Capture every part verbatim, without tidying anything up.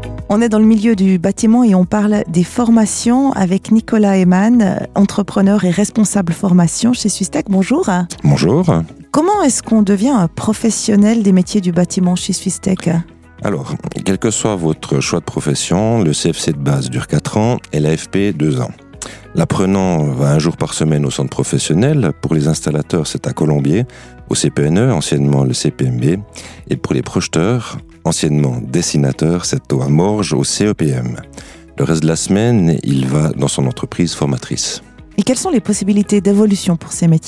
On est dans le milieu du bâtiment et on parle des formations avec Nicolas Heymann, entrepreneur et responsable formation chez Swisstek. Bonjour. Bonjour. Comment est-ce qu'on devient un professionnel des métiers du bâtiment chez Swisstek ? Alors, quel que soit votre choix de profession, le C F C de base dure quatre ans et l'A F P deux ans. L'apprenant va un jour par semaine au centre professionnel. Pour les installateurs, c'est à Colombier, au C P N E, anciennement le C P M B. Et pour les projeteurs, anciennement dessinateurs, c'est à Morges, au C E P M. Le reste de la semaine, il va dans son entreprise formatrice. Et quelles sont les possibilités d'évolution pour ces métiers ?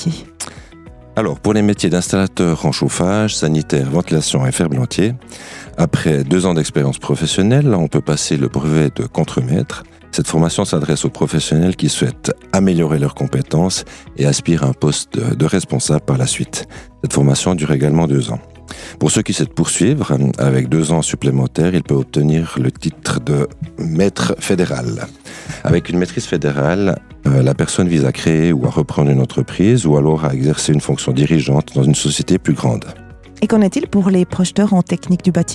Alors, pour les métiers d'installateur en chauffage, sanitaire, ventilation et ferblantier, après deux ans d'expérience professionnelle, on peut passer le brevet de contremaître. Cette formation s'adresse aux professionnels qui souhaitent améliorer leurs compétences et aspirent à un poste de responsable par la suite. Cette formation dure également deux ans. Pour ceux qui souhaitent poursuivre, avec deux ans supplémentaires, ils peuvent obtenir le titre de maître fédéral. Avec une maîtrise fédérale, euh, la personne vise à créer ou à reprendre une entreprise ou alors à exercer une fonction dirigeante dans une société plus grande. Et qu'en est-il pour les projeteurs en technique du bâtiment ?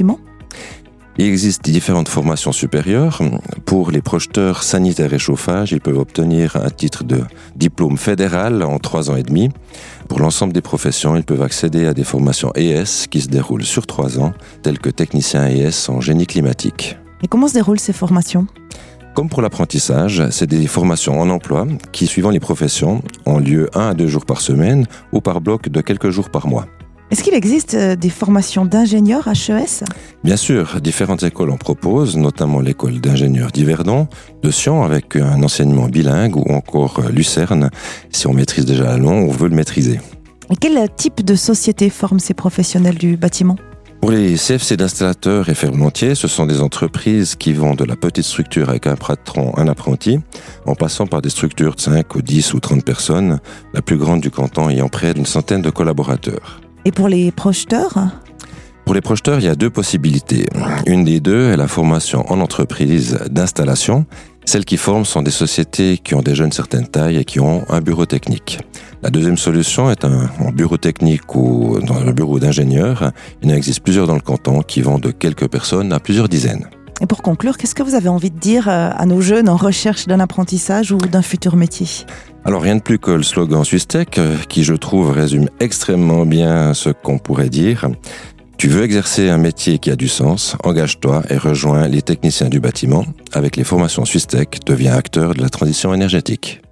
Il existe différentes formations supérieures. Pour les projeteurs sanitaires et chauffage, ils peuvent obtenir un titre de diplôme fédéral en trois ans et demi. Pour l'ensemble des professions, ils peuvent accéder à des formations E S qui se déroulent sur trois ans, telles que technicien E S en génie climatique. Et comment se déroulent ces formations ? Comme pour l'apprentissage, c'est des formations en emploi qui, suivant les professions, ont lieu un à deux jours par semaine ou par bloc de quelques jours par mois. Est-ce qu'il existe des formations d'ingénieurs H E S ? Bien sûr, différentes écoles en proposent, notamment l'école d'ingénieurs d'Yverdon, de Sion avec un enseignement bilingue ou encore Lucerne, si on maîtrise déjà la langue, on veut le maîtriser. Et quel type de société forment ces professionnels du bâtiment ? Pour les C F C d'installateurs et ferblantiers, ce sont des entreprises qui vont de la petite structure avec un patron, un apprenti, en passant par des structures de cinq ou dix ou trente personnes, la plus grande du canton ayant près d'une centaine de collaborateurs. Et pour les projeteurs ? Pour les projeteurs, il y a deux possibilités. Une des deux est la formation en entreprise d'installation. Celles qui forment sont des sociétés qui ont déjà une certaine taille et qui ont un bureau technique. La deuxième solution est un, un bureau technique ou dans le bureau d'ingénieur. Il en existe plusieurs dans le canton qui vont de quelques personnes à plusieurs dizaines. Et pour conclure, qu'est-ce que vous avez envie de dire à nos jeunes en recherche d'un apprentissage ou d'un futur métier ? Alors rien de plus que le slogan Swisstek, qui je trouve résume extrêmement bien ce qu'on pourrait dire. Tu veux exercer un métier qui a du sens, engage-toi et rejoins les techniciens du bâtiment. Avec les formations Swisstek, deviens acteur de la transition énergétique.